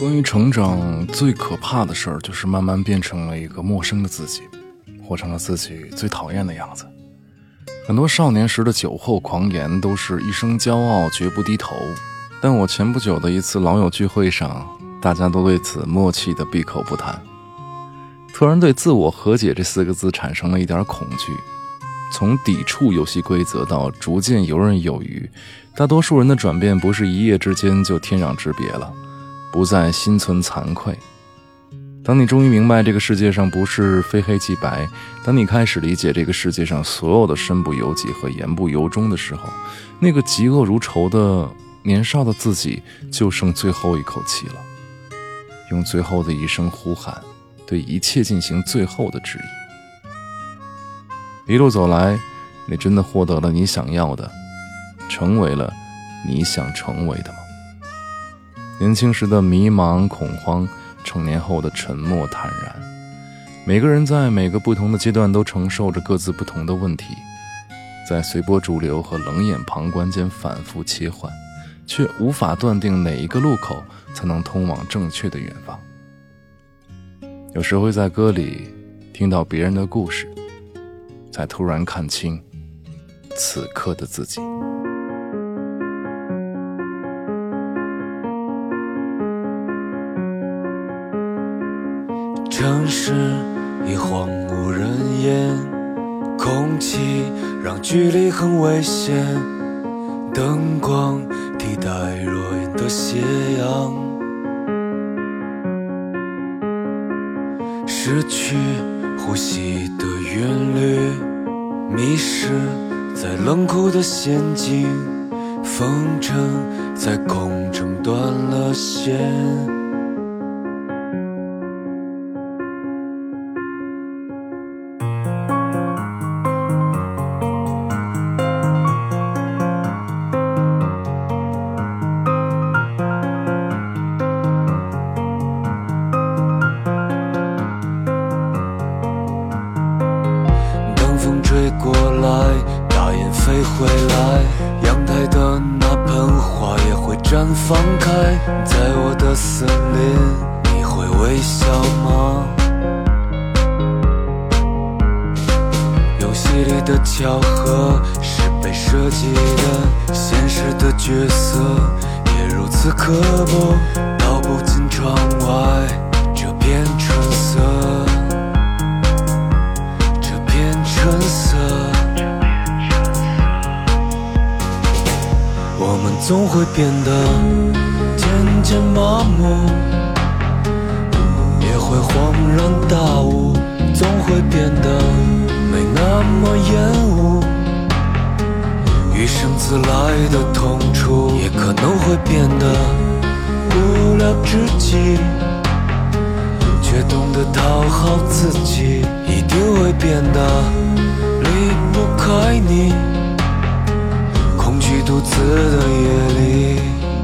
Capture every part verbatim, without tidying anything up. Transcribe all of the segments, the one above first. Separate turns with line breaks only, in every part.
关于成长最可怕的事儿，就是慢慢变成了一个陌生的自己，活成了自己最讨厌的样子。很多少年时的酒后狂言都是一生骄傲绝不低头，但我前不久的一次老友聚会上，大家都对此默契的闭口不谈。突然对自我和解这四个字产生了一点恐惧，从抵触游戏规则到逐渐游刃有余，大多数人的转变不是一夜之间就天壤之别了，不再心存惭愧。当你终于明白这个世界上不是非黑即白，当你开始理解这个世界上所有的身不由己和言不由衷的时候，那个嫉恶如仇的年少的自己就剩最后一口气了，用最后的一声呼喊对一切进行最后的质疑。一路走来，你真的获得了你想要的，成为了你想成为的吗？年轻时的迷茫恐慌，成年后的沉默坦然，每个人在每个不同的阶段都承受着各自不同的问题，在随波逐流和冷眼旁观间反复切换，却无法断定哪一个路口才能通往正确的远方。有时会在歌里听到别人的故事，才突然看清此刻的自己。
城市已荒无人烟，空气让距离很危险，灯光替代若隐的斜阳，失去呼吸的韵律，迷失在冷酷的陷阱，风筝在空中断了线。吹过来，大雁飞回来，阳台的那盆花也会绽放开。在我的森林，你会微笑吗？游戏里的巧合是被设计的，现实的角色也如此刻薄，道不尽窗外这片春色。春色，我们总会变得渐渐麻木，也会恍然大悟，总会变得没那么厌恶。与生俱来的痛楚，也可能会变得无聊至极，却懂得讨好自己，一定会变得离不开你，空虚独自的夜里。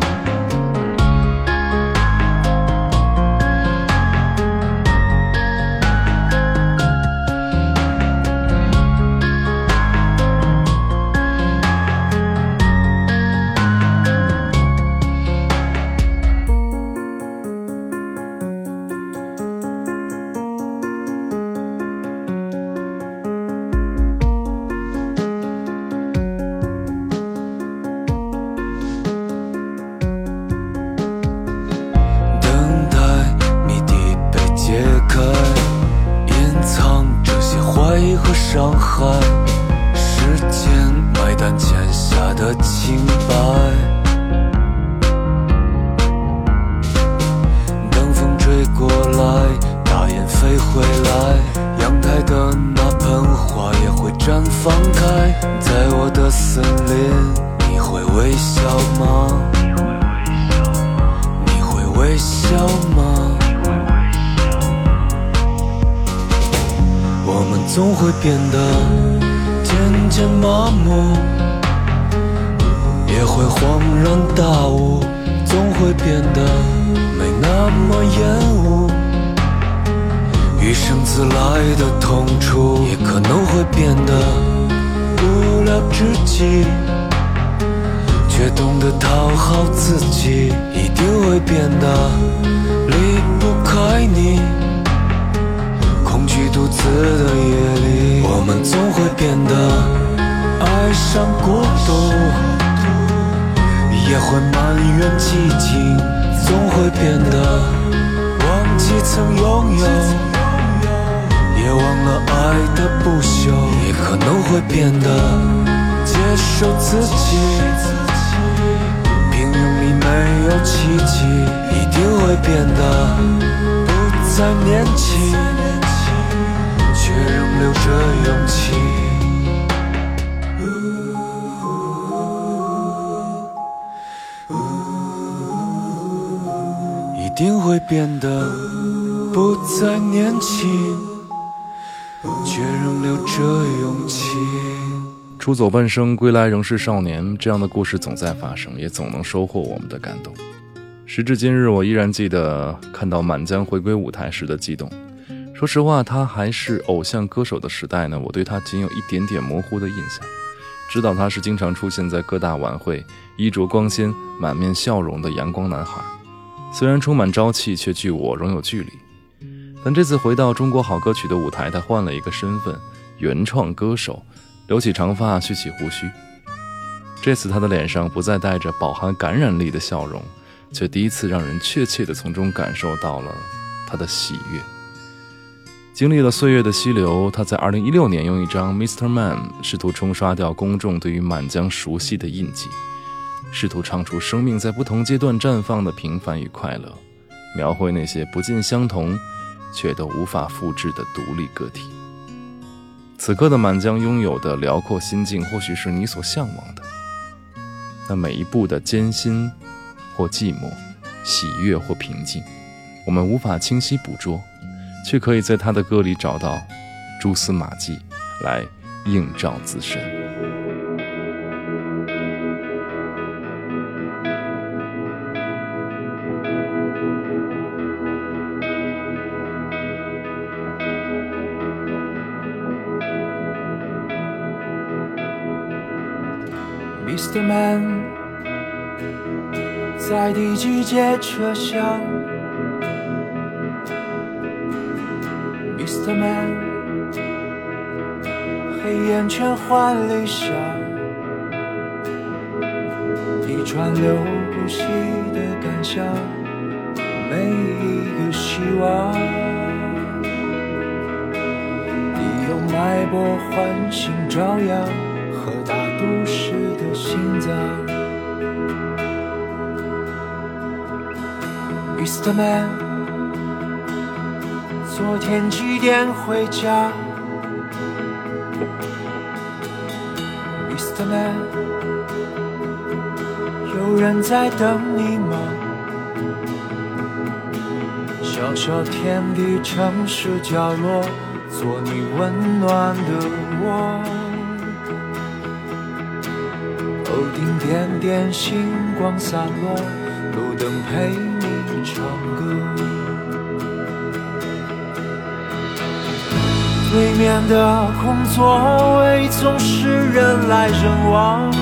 和伤害，时间买单签下的清白，等风吹过来，大雁飞回来，阳台的那盆花也会绽放开。在我的森林，你会微笑吗？你会微笑吗？我们总会变得渐渐麻木，也会恍然大悟，总会变得没那么厌恶。与生俱来的痛楚，也可能会变得无聊至极，却却懂得讨好自己，一定会变得离不开你。空虚独自的夜里，我们总会变得爱上孤独，也会埋怨寂静，总会变得忘记曾拥有，也忘了爱的不朽，也可能会变得接受自己。平庸里没有奇迹，一定会变得不再年轻，却仍留着勇气。一定会变得不再年轻，却仍留着勇气。
出走半生，归来仍是少年，这样的故事总在发生，也总能收获我们的感动。时至今日，我依然记得看到满江回归舞台时的激动。说实话，他还是偶像歌手的时代呢，我对他仅有一点点模糊的印象，知道他是经常出现在各大晚会，衣着光鲜，满面笑容的阳光男孩。虽然充满朝气，却距我仍有距离。但这次回到中国好歌曲的舞台，他换了一个身份，原创歌手，留起长发，蓄起胡须。这次他的脸上不再带着饱含感染力的笑容，却第一次让人确切地从中感受到了他的喜悦。经历了岁月的溪流，他在二零一六年用一张 Mister Man 试图冲刷掉公众对于满江熟悉的印记，试图唱出生命在不同阶段绽放的平凡与快乐，描绘那些不尽相同却都无法复制的独立个体。此刻的满江拥有的辽阔心境，或许是你所向往的。那每一步的艰辛或寂寞，喜悦或平静，我们无法清晰捕捉，却可以在他的歌里找到蛛丝马迹来映照自身。
Mister Man 在第几节车厢 Mister Man 黑眼圈换理想，一川流不息的感想，每一个希望你用脉搏唤醒朝阳和大都市的心脏。 Mister Man 昨天几点回家 Mister Man 有人在等你吗？小小天地城市角落，做你温暖的我。头顶点点星光洒落，路灯陪你唱歌。对面的空座位总是人来人往，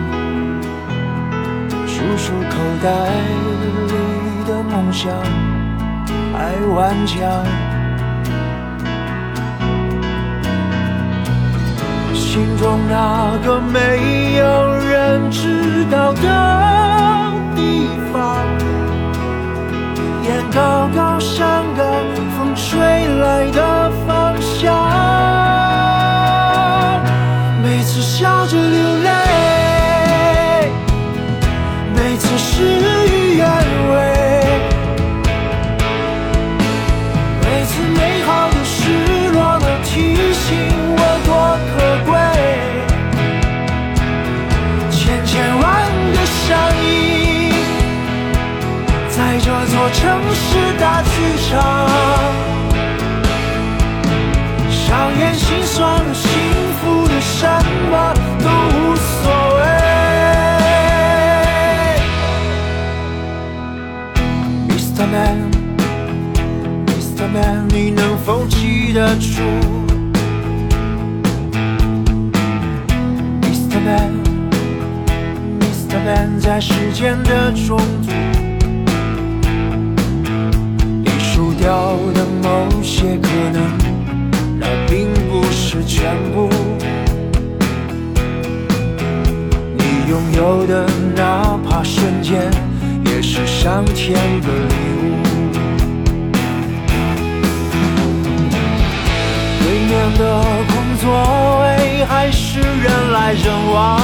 数数口袋里的梦想还顽强，心中那个没有人知道的地方，眼高高山高，风吹来的方向，每次笑着流泪，每次事与愿违，每次美好的失落都提醒我多可贵，千千万个相依，在这座城市大剧场，伤眼心酸的幸福的什么都无所谓。 Mister Man Mister Man 你能否记得住 Mister Man Mister Man 时间的中途，你输掉的某些可能，那并不是全部。你拥有的哪怕瞬间，也是上天的礼物。对面的空座位还是人来人往，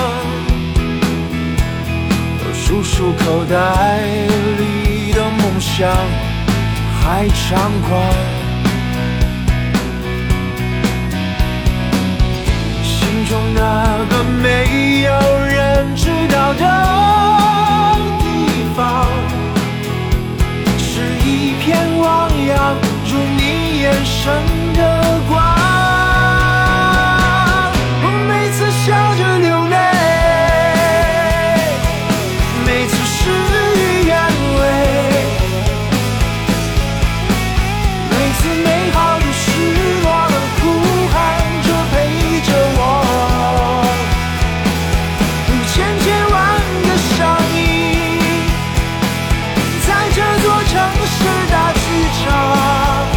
数数口袋里的梦想还猖狂，心中那个没有人知道的地方，是一片汪洋，如你眼神的光。我每次笑着流泪，每次事与愿违，每次美好的失落的哭喊着陪着我，如千千万个上映在这座城市大剧场，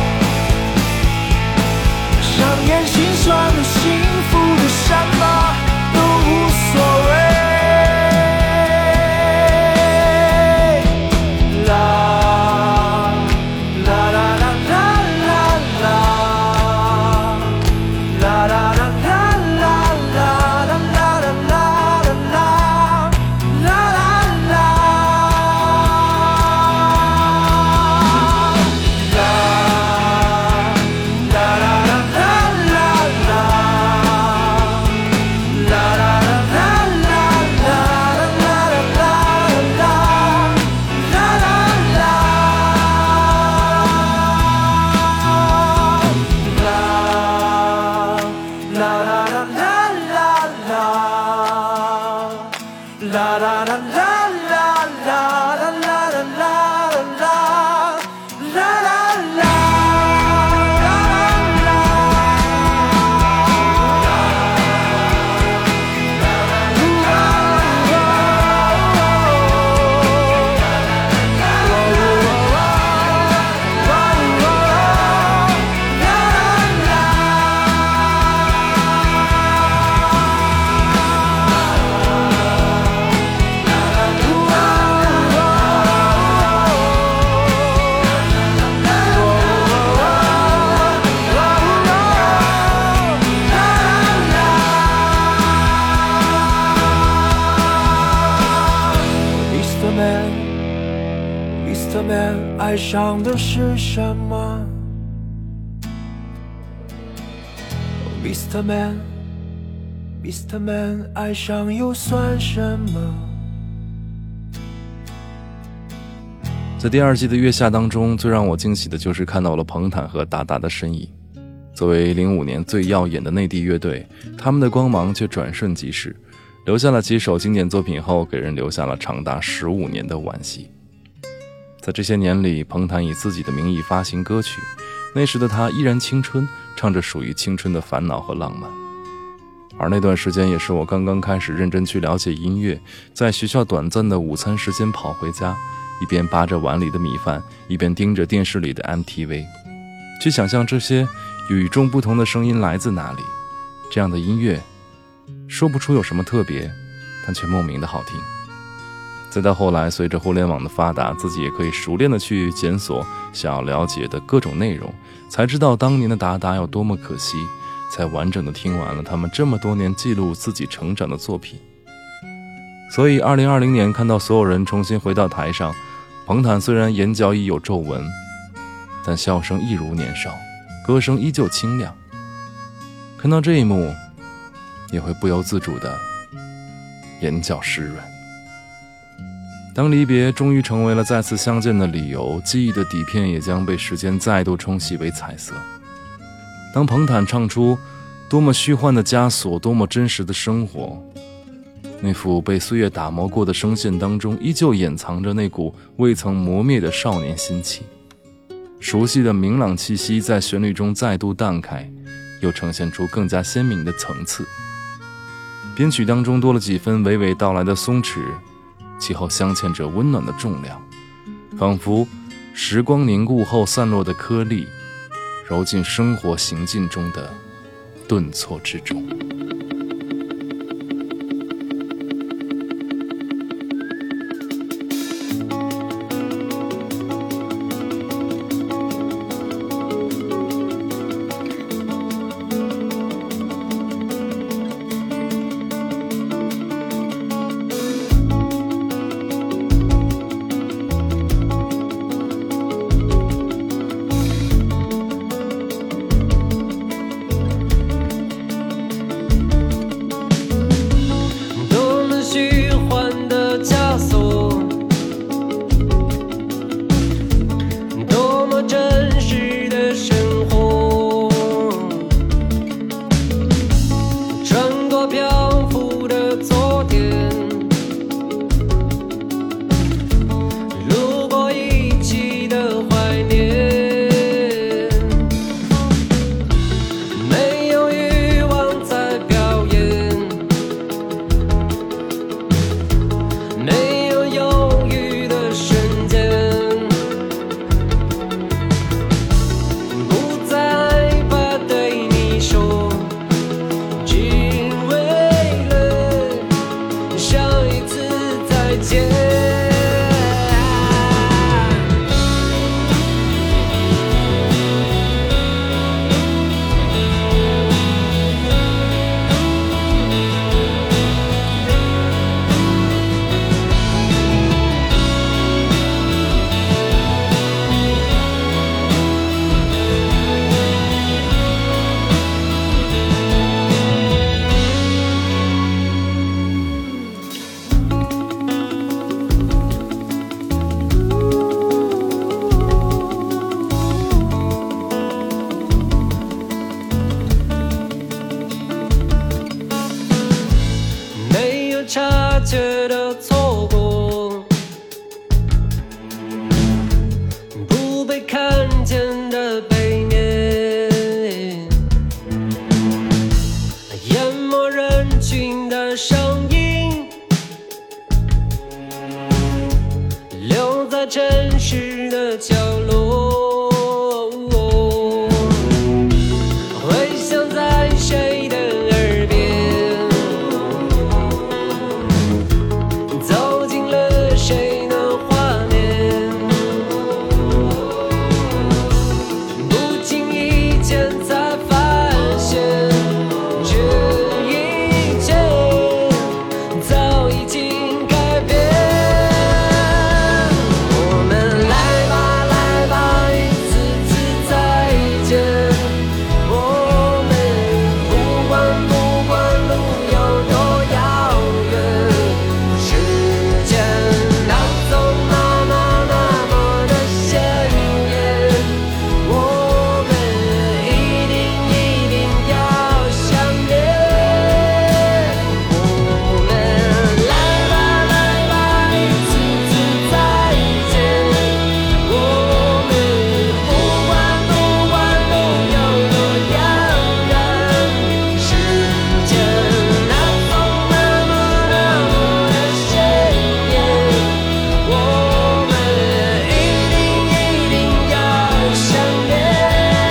上演心酸的幸福的什么都无所谓。Mister Man 爱上的是什么 Mister Man Mister Man 爱上又算什么？
在第二季的月下当中，最让我惊喜的就是看到了彭坦和达达的身影。作为零五年最耀眼的内地乐队，他们的光芒却转瞬即逝，留下了几首经典作品后，给人留下了长达十五年的惋惜。在这些年里，彭坦以自己的名义发行歌曲，那时的他依然青春，唱着属于青春的烦恼和浪漫。而那段时间也是我刚刚开始认真去了解音乐，在学校短暂的午餐时间跑回家，一边扒着碗里的米饭，一边盯着电视里的 M T V， 去想象这些与众不同的声音来自哪里。这样的音乐说不出有什么特别，但却莫名的好听。再到后来，随着互联网的发达，自己也可以熟练的去检索想要了解的各种内容，才知道当年的达达有多么可惜，才完整的听完了他们这么多年记录自己成长的作品。所以二零二零年看到所有人重新回到台上，彭坦虽然眼角已有皱纹，但笑声一如年少，歌声依旧清亮。看到这一幕，也会不由自主的眼角湿润。当离别终于成为了再次相见的理由，记忆的底片也将被时间再度冲洗为彩色。当彭坦唱出多么虚幻的枷锁，多么真实的生活，那副被岁月打磨过的声线当中，依旧掩藏着那股未曾磨灭的少年心气。熟悉的明朗气息在旋律中再度淡开，又呈现出更加鲜明的层次。编曲当中多了几分娓娓道来的松弛， 其后镶嵌着温暖的重量，仿佛时光凝固后散落的颗粒，揉进生活行进中的顿挫之中。
察觉的错过，不被看见的背面，淹没人群的声音，留在城市的角落，回响在谁的耳边，走进了谁的画面，不经意间才发现，这一切早已经改变。我们来吧来吧，一次次再见，我们不管不管路有多遥远，时间那走那么那么的鲜艳，我们一定一定要相恋。我们来吧来吧，一次次再见，我们不管不管路有多遥远，时间那走那么那么的鲜艳，我们一定一定要相恋。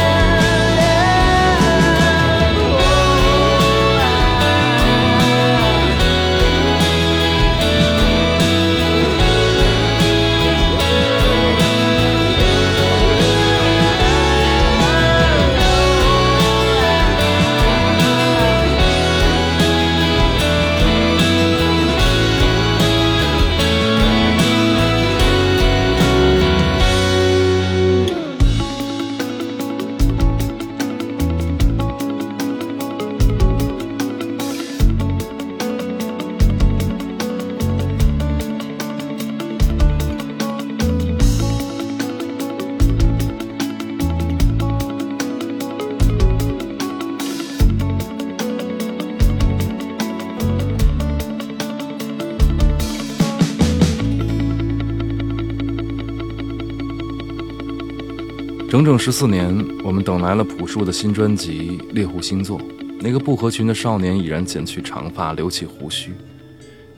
整整十四年，我们等来了朴树的新专辑《猎户星座》。那个不合群的少年已然剪去长发，留起胡须，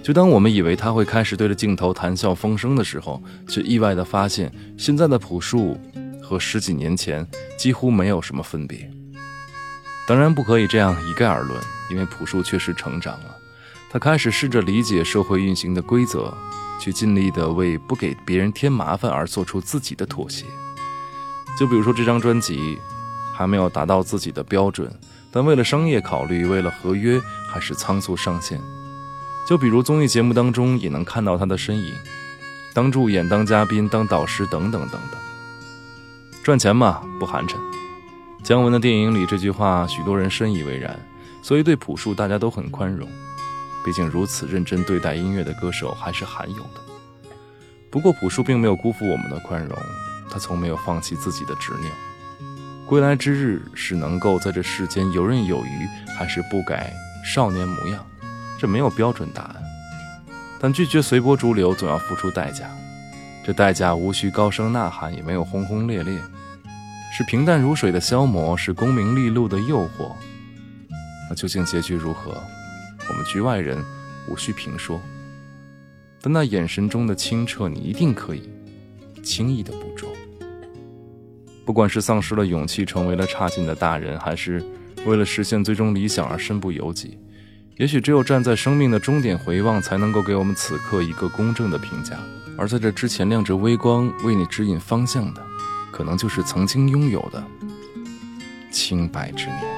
就当我们以为他会开始对着镜头谈笑风生的时候，却意外地发现现在的朴树和十几年前几乎没有什么分别。当然不可以这样一概而论，因为朴树确实成长了，他开始试着理解社会运行的规则，去尽力地为不给别人添麻烦而做出自己的妥协。就比如说这张专辑还没有达到自己的标准，但为了商业考虑，为了合约，还是仓促上线。就比如综艺节目当中也能看到他的身影，当助演、当嘉宾、当导师等等等等。赚钱嘛，不寒碜。姜文的电影里这句话许多人深以为然，所以对朴树大家都很宽容，毕竟如此认真对待音乐的歌手还是罕有的。不过朴树并没有辜负我们的宽容，他从没有放弃自己的执拗。归来之日是能够在这世间游刃有余，还是不改少年模样，这没有标准答案。但拒绝随波逐流总要付出代价，这代价无需高声呐喊，也没有轰轰烈烈，是平淡如水的消磨，是功名利禄的诱惑。那究竟结局如何，我们局外人无需评说，但那眼神中的清澈，你一定可以轻易地捕捉。不管是丧失了勇气成为了差劲的大人，还是为了实现最终理想而身不由己，也许只有站在生命的终点回望，才能够给我们此刻一个公正的评价。而在这之前亮着微光为你指引方向的，可能就是曾经拥有的清白之年。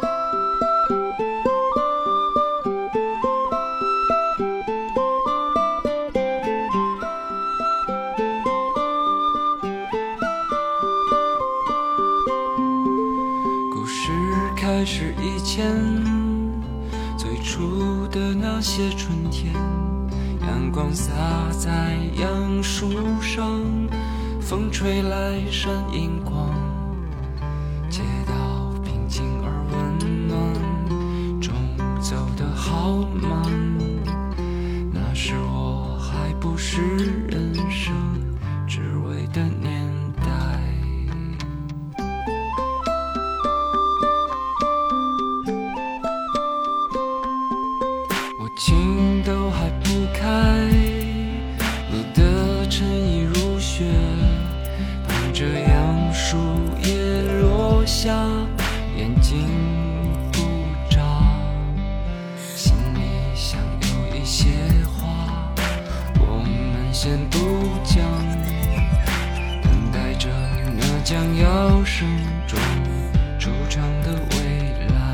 开始以前，最初的那些春天，阳光洒在杨树上，风吹来闪银光，街道平静而温暖，钟走得好慢，那时我还不是人生只为的年代。情都还不开，你的衬衣如雪，伴着杨树叶落下，眼睛不眨，心里想有一些话我们先不讲，等待着那将要盛装出场的未来。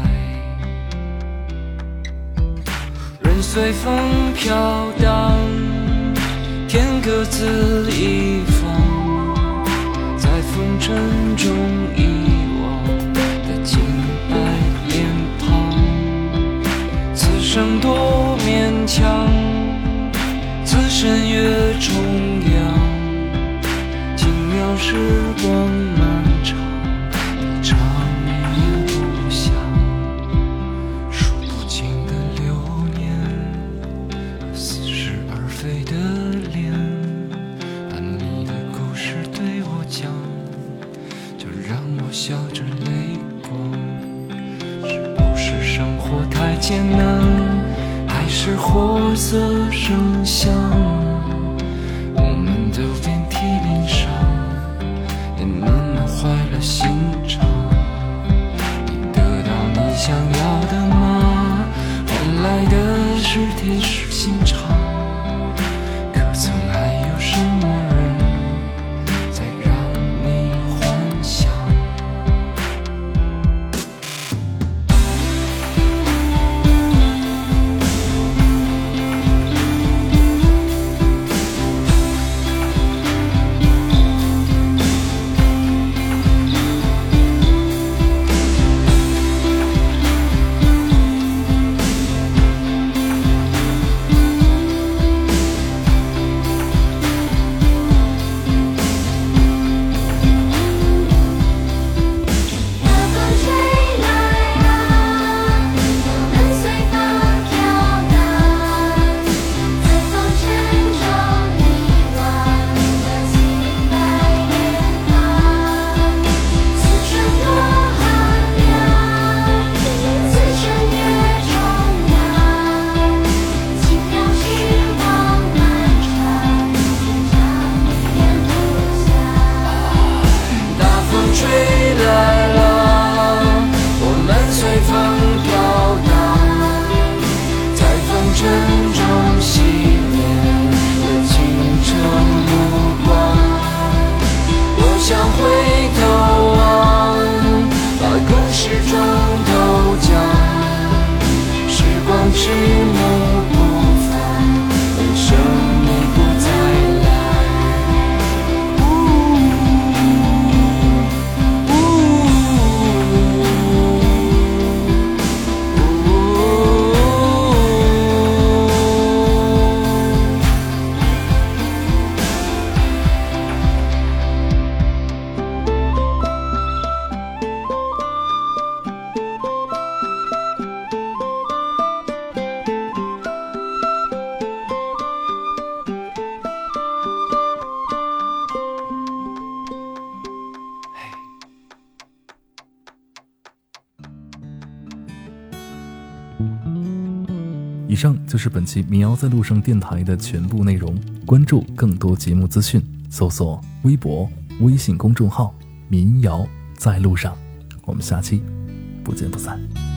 任随风飘荡，天各自一方，在风尘中遗忘的清白脸庞，此生多勉强，此身越重阳，轻描时光漫长，一场也不想，数不清的流年，似是而非的脸，把你的故事对我讲，就让我笑着泪光。是不是生活太艰难，还是活色生香，我们都遍体鳞伤，也慢慢坏了心肠。你得到你想要的吗？换来的是铁石心肠，可曾还有什么人在让你幻想？
以上就是本期民谣在路上电台的全部内容。关注更多节目资讯，搜索微博、微信公众号民谣在路上。我们下期不见不散。